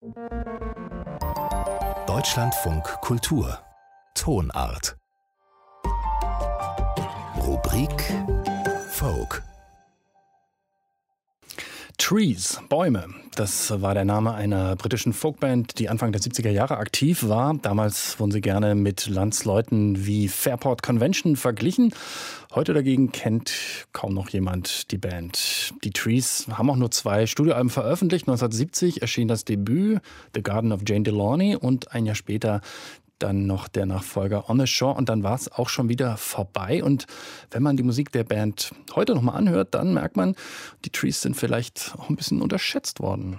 Deutschlandfunk Kultur Tonart Rubrik Folk. Trees, Bäume. Das war der Name einer britischen Folkband, die Anfang der 70er Jahre aktiv war. Damals wurden sie gerne mit Landsleuten wie Fairport Convention verglichen. Heute dagegen kennt kaum noch jemand die Band. Die Trees haben auch nur 2 Studioalben veröffentlicht. 1970 erschien das Debüt The Garden of Jane Delaunay und ein Jahr später dann noch der Nachfolger On the Shore und dann war es auch schon wieder vorbei. Und wenn man die Musik der Band heute nochmal anhört, dann merkt man, die Trees sind vielleicht auch ein bisschen unterschätzt worden.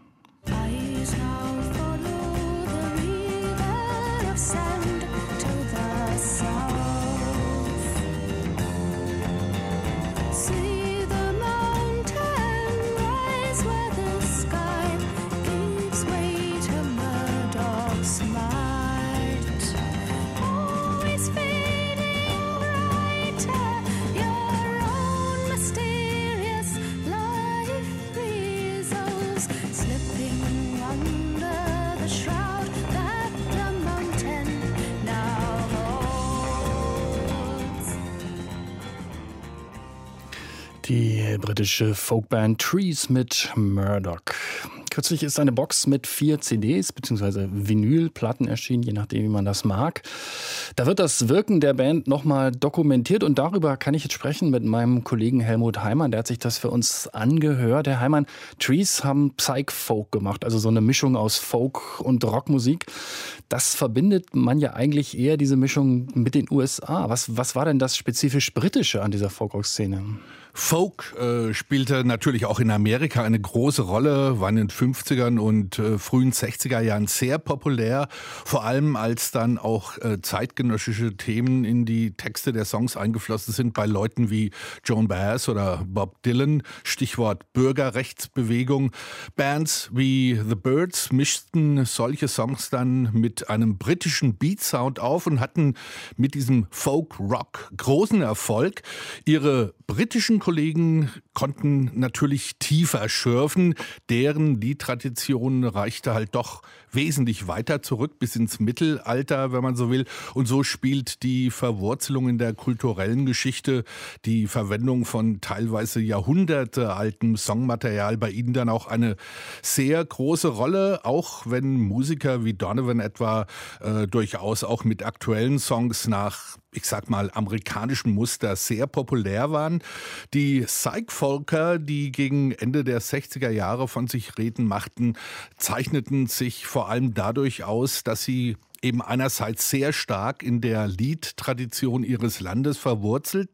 Die britische Folkband Trees mit Murdoch. Kürzlich ist eine Box mit 4 CDs bzw. Vinylplatten erschienen, je nachdem, wie man das mag. Da wird das Wirken der Band nochmal dokumentiert und darüber kann ich jetzt sprechen mit meinem Kollegen Helmut Heimann. Der hat sich das für uns angehört. Herr Heimann, Trees haben Psych-Folk gemacht, also so eine Mischung aus Folk und Rockmusik. Das verbindet man ja eigentlich eher, diese Mischung, mit den USA. Was war denn das spezifisch Britische an dieser Folk-Rock-Szene? Folk spielte natürlich auch in Amerika eine große Rolle, war in den 50ern und frühen 60er Jahren sehr populär, vor allem als dann auch zeitgenössische Themen in die Texte der Songs eingeflossen sind bei Leuten wie Joan Baez oder Bob Dylan, Stichwort Bürgerrechtsbewegung. Bands wie The Byrds mischten solche Songs dann mit einem britischen Beatsound auf und hatten mit diesem Folk-Rock großen Erfolg. Ihre britischen Kollegen konnten natürlich tiefer schürfen. Deren Liedtradition reichte halt doch wesentlich weiter zurück, bis ins Mittelalter, wenn man so will. Und so spielt die Verwurzelung in der kulturellen Geschichte, die Verwendung von teilweise jahrhundertealtem Songmaterial bei ihnen dann auch eine sehr große Rolle, auch wenn Musiker wie Donovan etwa durchaus auch mit aktuellen Songs nach, ich sag mal, amerikanischem Muster sehr populär waren. Die Psych-Folker, die gegen Ende der 60er Jahre von sich reden machten, zeichneten sich vor allem dadurch aus, dass sie eben einerseits sehr stark in der Liedtradition ihres Landes verwurzelt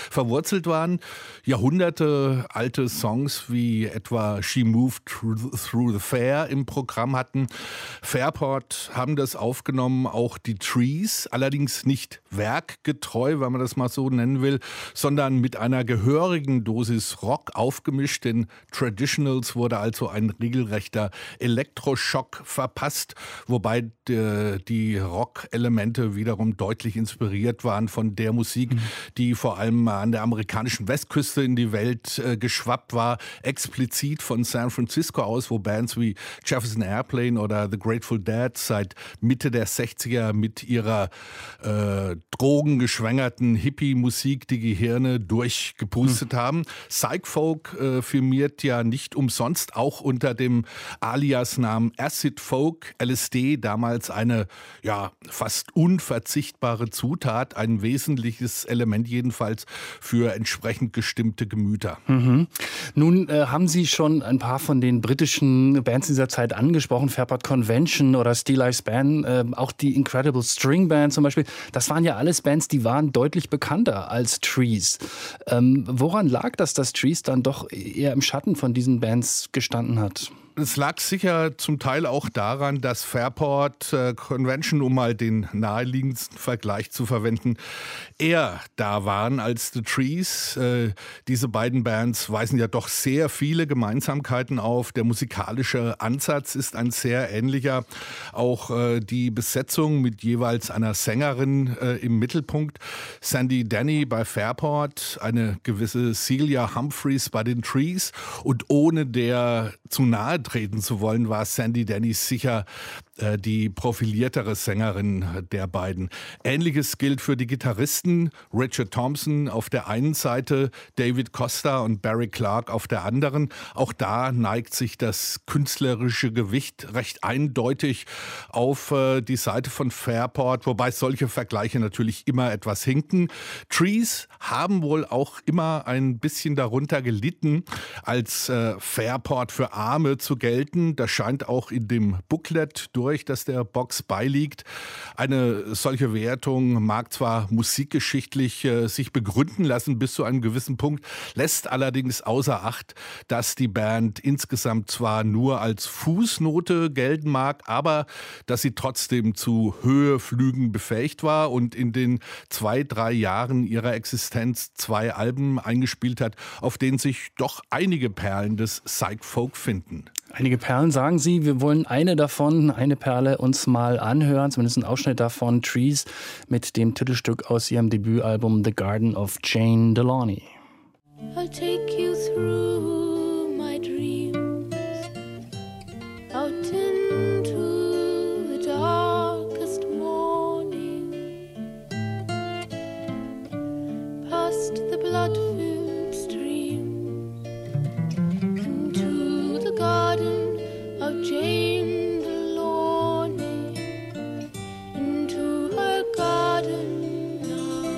waren. Jahrhunderte alte Songs wie etwa She Moved Through the Fair im Programm hatten. Fairport haben das aufgenommen, auch die Trees, allerdings nicht werkgetreu, wenn man das mal so nennen will, sondern mit einer gehörigen Dosis Rock aufgemischt. Den Traditionals wurde also ein regelrechter Elektroschock verpasst, wobei die Rock-Elemente wiederum deutlich inspiriert waren von der Musik, die vor allem an der amerikanischen Westküste in die Welt geschwappt war, explizit von San Francisco aus, wo Bands wie Jefferson Airplane oder The Grateful Dead seit Mitte der 60er mit ihrer drogengeschwängerten Hippie-Musik die Gehirne durchgepustet haben. Psych-Folk firmiert ja nicht umsonst auch unter dem Alias-Namen Acid Folk, LSD, damals eine fast unverzichtbare Zutat, ein wesentliches Element jedenfalls für entsprechend gestimmte Gemüter. Nun haben Sie schon ein paar von den britischen Bands dieser Zeit angesprochen, Fairport Convention oder Steel Eyes Band, auch die Incredible String Band zum Beispiel. Das waren ja alles Bands, die waren deutlich bekannter als Trees. Woran lag das, dass Trees dann doch eher im Schatten von diesen Bands gestanden hat? Es lag sicher zum Teil auch daran, dass Fairport Convention, um mal den naheliegendsten Vergleich zu verwenden, eher da waren als The Trees. Diese beiden Bands weisen ja doch sehr viele Gemeinsamkeiten auf. Der musikalische Ansatz ist ein sehr ähnlicher. Auch die Besetzung mit jeweils einer Sängerin im Mittelpunkt. Sandy Denny bei Fairport, eine gewisse Celia Humphreys bei den Trees. Und ohne der zu nahe antreten zu wollen, war Sandy Denny sicher die profiliertere Sängerin der beiden. Ähnliches gilt für die Gitarristen Richard Thompson auf der einen Seite, David Costa und Barry Clark auf der anderen. Auch da neigt sich das künstlerische Gewicht recht eindeutig auf die Seite von Fairport, wobei solche Vergleiche natürlich immer etwas hinken. Trees haben wohl auch immer ein bisschen darunter gelitten, als Fairport für Arme zu gelten. Das scheint auch in dem Booklet durch, das der Box beiliegt. Eine solche Wertung mag zwar musikgeschichtlich sich begründen lassen bis zu einem gewissen Punkt, lässt allerdings außer Acht, dass die Band insgesamt zwar nur als Fußnote gelten mag, aber dass sie trotzdem zu Höheflügen befähigt war und in den 2-3 Jahren ihrer Existenz 2 Alben eingespielt hat, auf denen sich doch einige Perlen des Psych-Folk finden. Einige Perlen, sagen Sie. Wir wollen eine Perle uns mal anhören, zumindest einen Ausschnitt davon, Trees, mit dem Titelstück aus ihrem Debütalbum The Garden of Jane Delaunay. I'll take you through my dreams, out into the darkest morning, past the blood-filled stream, into the garden of Jane Delaunay, into her garden now.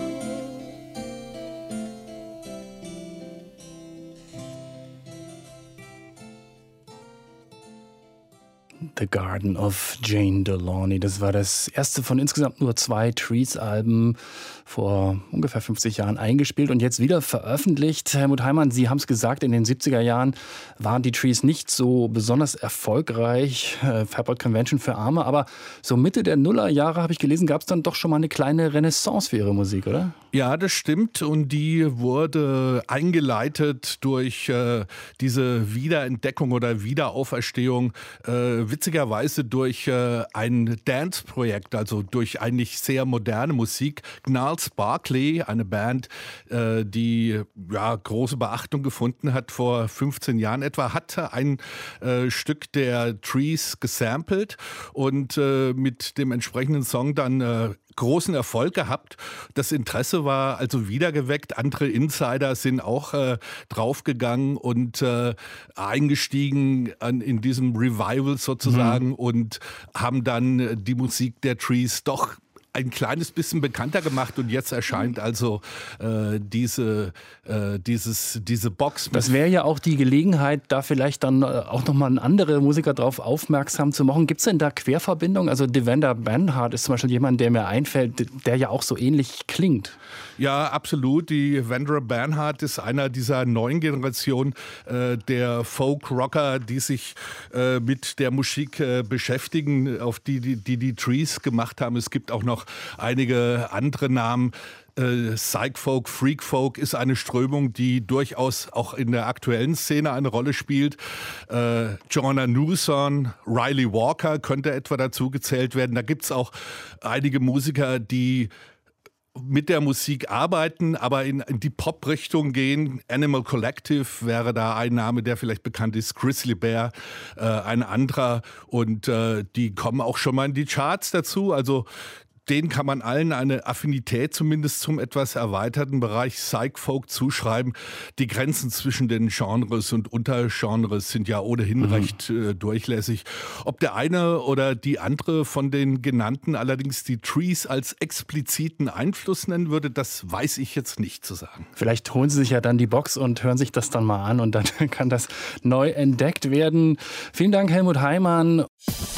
The Garden of Jane Delaunay. Das war das erste von insgesamt nur 2 Trees-Alben, vor ungefähr 50 Jahren eingespielt und jetzt wieder veröffentlicht. Helmut Heimann, Sie haben es gesagt, in den 70er Jahren waren die Trees nicht so besonders erfolgreich. Fairport Convention für Arme, aber so Mitte der Nullerjahre, habe ich gelesen, gab es dann doch schon mal eine kleine Renaissance für Ihre Musik, oder? Ja, das stimmt, und die wurde eingeleitet durch diese Wiederentdeckung oder Wiederauferstehung, witzigerweise durch ein Dance-Projekt, also durch eigentlich sehr moderne Musik. Gnarls Barkley, eine Band, die große Beachtung gefunden hat vor 15 Jahren etwa, hatte ein Stück der Trees gesampelt und mit dem entsprechenden Song dann großen Erfolg gehabt. Das Interesse war also wiedergeweckt. Andere Insider sind auch draufgegangen und eingestiegen in diesem Revival sozusagen und haben dann die Musik der Trees doch ein kleines bisschen bekannter gemacht, und jetzt erscheint also diese Box. Das wäre ja auch die Gelegenheit, da vielleicht dann auch nochmal andere Musiker drauf aufmerksam zu machen. Gibt es denn da Querverbindungen? Also Devendra Banhart ist zum Beispiel jemand, der mir einfällt, der ja auch so ähnlich klingt. Ja, absolut. Die Devendra Banhart ist einer dieser neuen Generation der Folk-Rocker, die sich mit der Musik beschäftigen, auf die Trees gemacht haben. Es gibt auch noch einige andere Namen. Psych-Folk, Freak-Folk ist eine Strömung, die durchaus auch in der aktuellen Szene eine Rolle spielt. Joanna Newsom, Riley Walker könnte etwa dazu gezählt werden. Da gibt es auch einige Musiker, die mit der Musik arbeiten, aber in die Pop-Richtung gehen. Animal Collective wäre da ein Name, der vielleicht bekannt ist. Grizzly Bear, ein anderer. Und die kommen auch schon mal in die Charts dazu. Also denen kann man allen eine Affinität zumindest zum etwas erweiterten Bereich Psych-Folk zuschreiben. Die Grenzen zwischen den Genres und Untergenres sind ja ohnehin recht durchlässig. Ob der eine oder die andere von den genannten allerdings die Trees als expliziten Einfluss nennen würde, das weiß ich jetzt nicht zu sagen. Vielleicht holen Sie sich ja dann die Box und hören sich das dann mal an, und dann kann das neu entdeckt werden. Vielen Dank, Helmut Heimann.